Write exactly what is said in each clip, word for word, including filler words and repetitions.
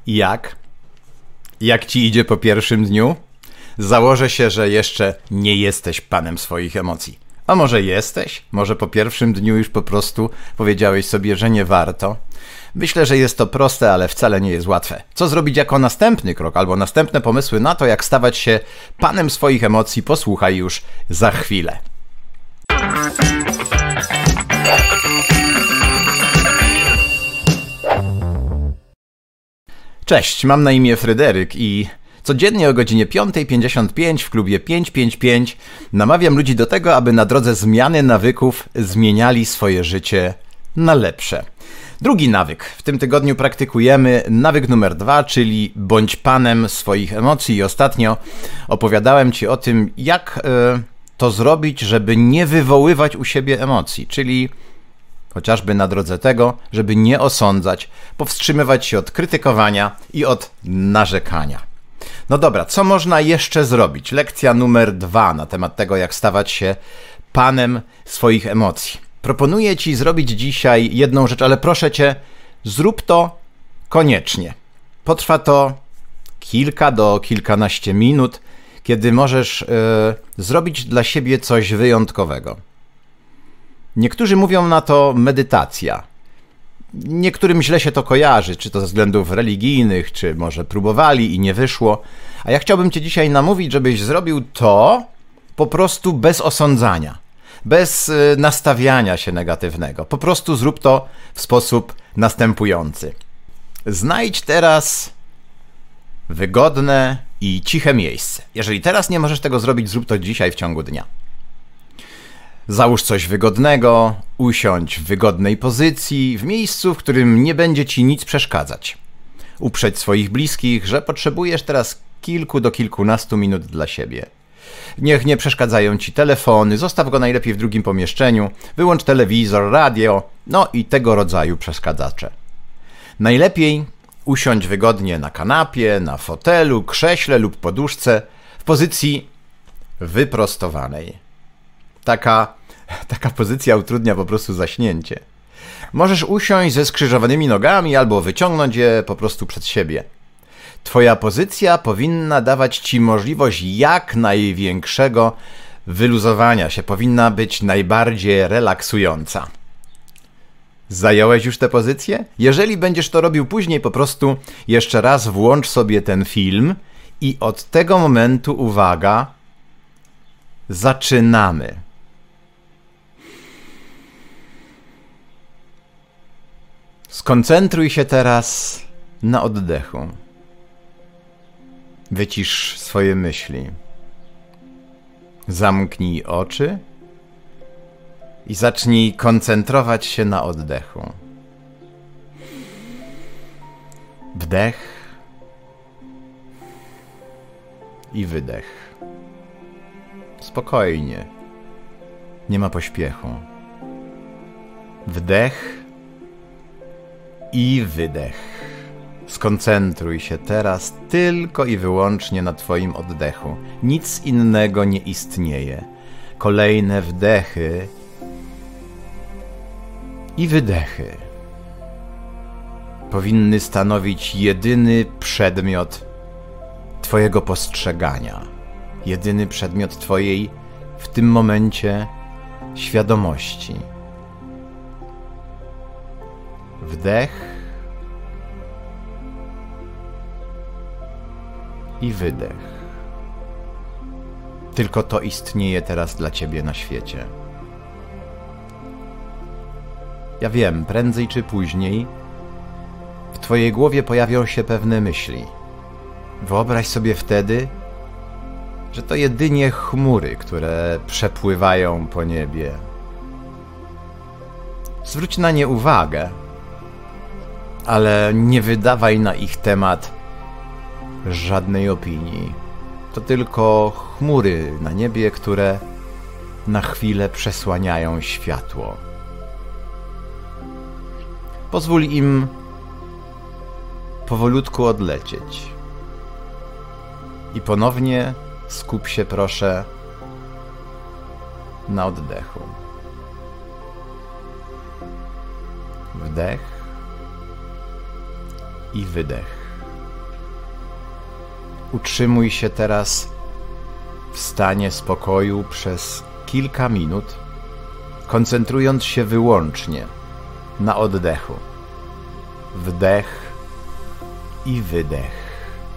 Jak? Jak ci idzie po pierwszym dniu? Założę się, że jeszcze nie jesteś panem swoich emocji. A może jesteś? Może po pierwszym dniu już po prostu powiedziałeś sobie, że nie warto? Myślę, że jest to proste, ale wcale nie jest łatwe. Co zrobić jako następny krok albo następne pomysły na to, jak stawać się panem swoich emocji, posłuchaj już za chwilę. Cześć, mam na imię Fryderyk i codziennie o godzinie piąta pięćdziesiąt pięć w klubie pięćset pięćdziesiąt pięć namawiam ludzi do tego, aby na drodze zmiany nawyków zmieniali swoje życie na lepsze. Drugi nawyk. W tym tygodniu praktykujemy nawyk numer dwa, czyli bądź panem swoich emocji. I ostatnio opowiadałem Ci o tym, jak y, to zrobić, żeby nie wywoływać u siebie emocji, czyli chociażby na drodze tego, żeby nie osądzać, powstrzymywać się od krytykowania i od narzekania. No dobra, co można jeszcze zrobić? Lekcja numer dwa na temat tego, jak stawać się panem swoich emocji. Proponuję Ci zrobić dzisiaj jedną rzecz, ale proszę Cię, zrób to koniecznie. Potrwa to kilka do kilkanaście minut, kiedy możesz yy, zrobić dla siebie coś wyjątkowego. Niektórzy mówią na to medytacja. Niektórym źle się to kojarzy, czy to ze względów religijnych, czy może próbowali i nie wyszło. A ja chciałbym Cię dzisiaj namówić, żebyś zrobił to po prostu bez osądzania, bez nastawiania się negatywnego. Po prostu zrób to w sposób następujący. Znajdź teraz wygodne i ciche miejsce. Jeżeli teraz nie możesz tego zrobić, zrób to dzisiaj w ciągu dnia. Załóż coś wygodnego, usiądź w wygodnej pozycji, w miejscu, w którym nie będzie Ci nic przeszkadzać. Uprzedź swoich bliskich, że potrzebujesz teraz kilku do kilkunastu minut dla siebie. Niech nie przeszkadzają Ci telefony, zostaw go najlepiej w drugim pomieszczeniu, wyłącz telewizor, radio, no i tego rodzaju przeszkadzacze. Najlepiej usiądź wygodnie na kanapie, na fotelu, krześle lub poduszce w pozycji wyprostowanej. Taka, taka pozycja utrudnia po prostu zaśnięcie. Możesz usiąść ze skrzyżowanymi nogami albo wyciągnąć je po prostu przed siebie. Twoja pozycja powinna dawać Ci możliwość jak największego wyluzowania się, powinna być najbardziej relaksująca. Zająłeś już tę pozycję? Jeżeli będziesz to robił później, po prostu jeszcze raz włącz sobie ten film i od tego momentu, uwaga, zaczynamy. Skoncentruj się teraz na oddechu. Wycisz swoje myśli. Zamknij oczy i zacznij koncentrować się na oddechu. Wdech i wydech. Spokojnie. Nie ma pośpiechu. Wdech i wydech. Skoncentruj się teraz tylko i wyłącznie na Twoim oddechu. Nic innego nie istnieje. Kolejne wdechy i wydechy powinny stanowić jedyny przedmiot Twojego postrzegania. Jedyny przedmiot Twojej w tym momencie świadomości. Wdech i wydech. Tylko to istnieje teraz dla Ciebie na świecie. Ja wiem, prędzej czy później w Twojej głowie pojawią się pewne myśli. Wyobraź sobie wtedy, że to jedynie chmury, które przepływają po niebie. Zwróć na nie uwagę, ale nie wydawaj na ich temat żadnej opinii. To tylko chmury na niebie, które na chwilę przesłaniają światło. Pozwól im powolutku odlecieć. I ponownie skup się, proszę, na oddechu. Wdech i wydech. Utrzymuj się teraz w stanie spokoju przez kilka minut, koncentrując się wyłącznie na oddechu. Wdech i wydech.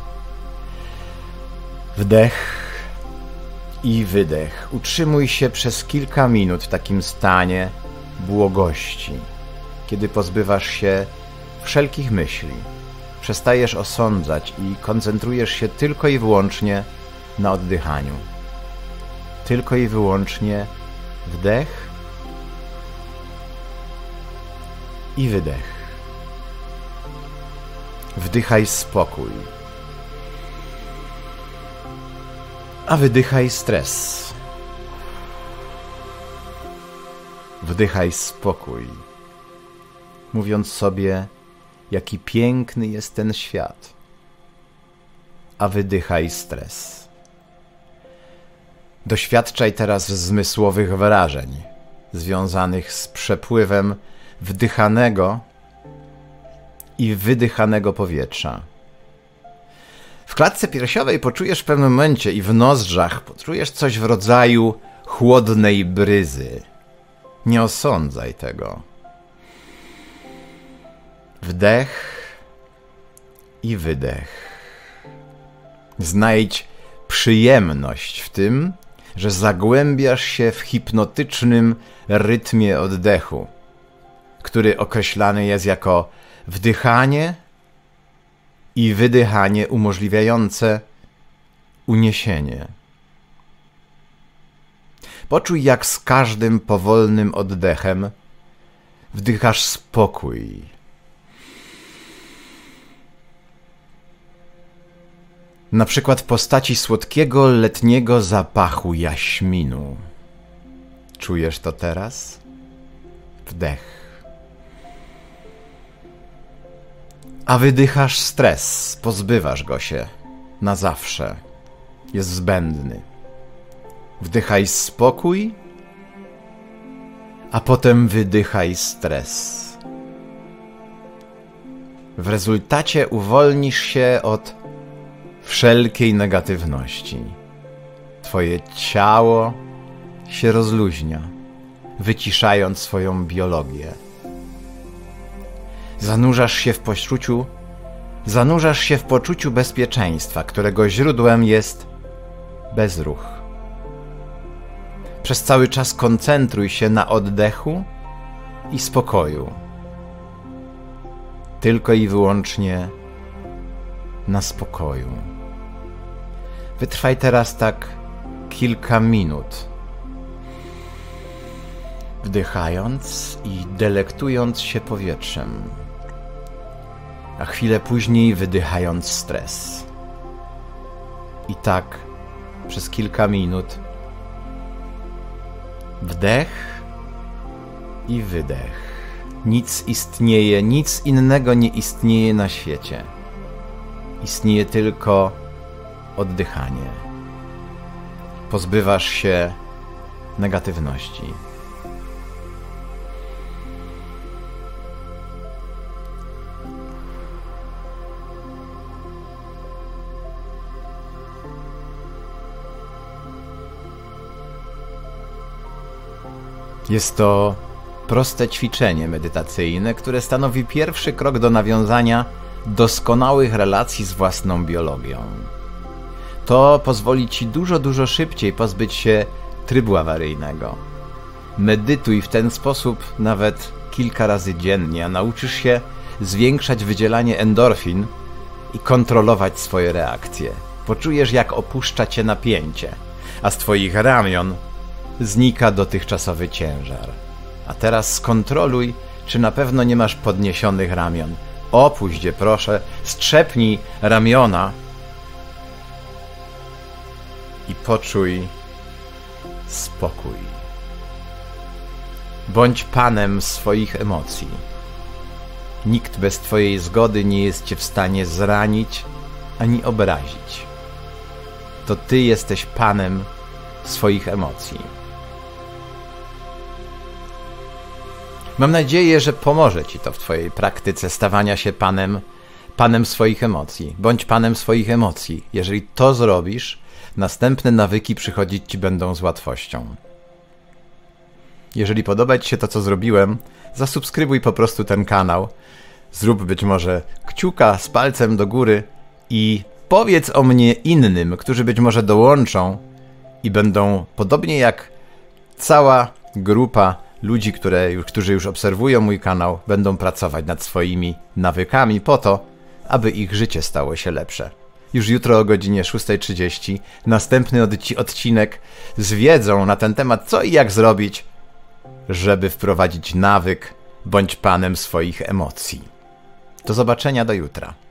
Wdech i wydech. Utrzymuj się przez kilka minut w takim stanie błogości, kiedy pozbywasz się wszelkich myśli, przestajesz osądzać i koncentrujesz się tylko i wyłącznie na oddychaniu. Tylko i wyłącznie wdech i wydech. Wdychaj spokój, a wydychaj stres. Wdychaj spokój, mówiąc sobie, jaki piękny jest ten świat, a wydychaj stres. Doświadczaj teraz zmysłowych wrażeń związanych z przepływem wdychanego i wydychanego powietrza. W klatce piersiowej poczujesz w pewnym momencie i w nozdrzach poczujesz coś w rodzaju chłodnej bryzy. Nie osądzaj tego. Wdech i wydech. Znajdź przyjemność w tym, że zagłębiasz się w hipnotycznym rytmie oddechu, który określany jest jako wdychanie i wydychanie umożliwiające uniesienie. Poczuj, jak z każdym powolnym oddechem wdychasz spokój. Na przykład w postaci słodkiego letniego zapachu jaśminu. Czujesz to teraz? Wdech. A wydychasz stres, pozbywasz go się na zawsze. Jest zbędny. Wdychaj spokój, a potem wydychaj stres. W rezultacie uwolnisz się od wszelkiej negatywności. Twoje ciało się rozluźnia, wyciszając swoją biologię. Zanurzasz się w poczuciu, zanurzasz się w poczuciu bezpieczeństwa, którego źródłem jest bezruch. Przez cały czas koncentruj się na oddechu i spokoju. Tylko i wyłącznie na spokoju. Wytrwaj teraz tak kilka minut, wdychając i delektując się powietrzem, a chwilę później wydychając stres. I tak przez kilka minut wdech i wydech. Nic istnieje, nic innego nie istnieje na świecie. Istnieje tylko oddychanie. Pozbywasz się negatywności. Jest to proste ćwiczenie medytacyjne, które stanowi pierwszy krok do nawiązania doskonałych relacji z własną biologią. To pozwoli Ci dużo, dużo szybciej pozbyć się trybu awaryjnego. Medytuj w ten sposób nawet kilka razy dziennie, a nauczysz się zwiększać wydzielanie endorfin i kontrolować swoje reakcje. Poczujesz, jak opuszcza Cię napięcie, a z Twoich ramion znika dotychczasowy ciężar. A teraz skontroluj, czy na pewno nie masz podniesionych ramion. Opuść je, proszę, strzepnij ramiona i poczuj spokój. Bądź panem swoich emocji. Nikt bez Twojej zgody nie jest Cię w stanie zranić ani obrazić. To Ty jesteś panem swoich emocji. Mam nadzieję, że pomoże Ci to w Twojej praktyce stawania się panem, panem swoich emocji. Bądź panem swoich emocji. Jeżeli to zrobisz, następne nawyki przychodzić ci będą z łatwością. Jeżeli podoba ci się to, co zrobiłem, zasubskrybuj po prostu ten kanał. Zrób być może kciuka z palcem do góry i powiedz o mnie innym, którzy być może dołączą i będą, podobnie jak cała grupa ludzi, które już, którzy już obserwują mój kanał, będą pracować nad swoimi nawykami po to, aby ich życie stało się lepsze. Już jutro o godzinie szósta trzydzieści następny odcinek z wiedzą na ten temat, co i jak zrobić, żeby wprowadzić nawyk bądź panem swoich emocji. Do zobaczenia do jutra.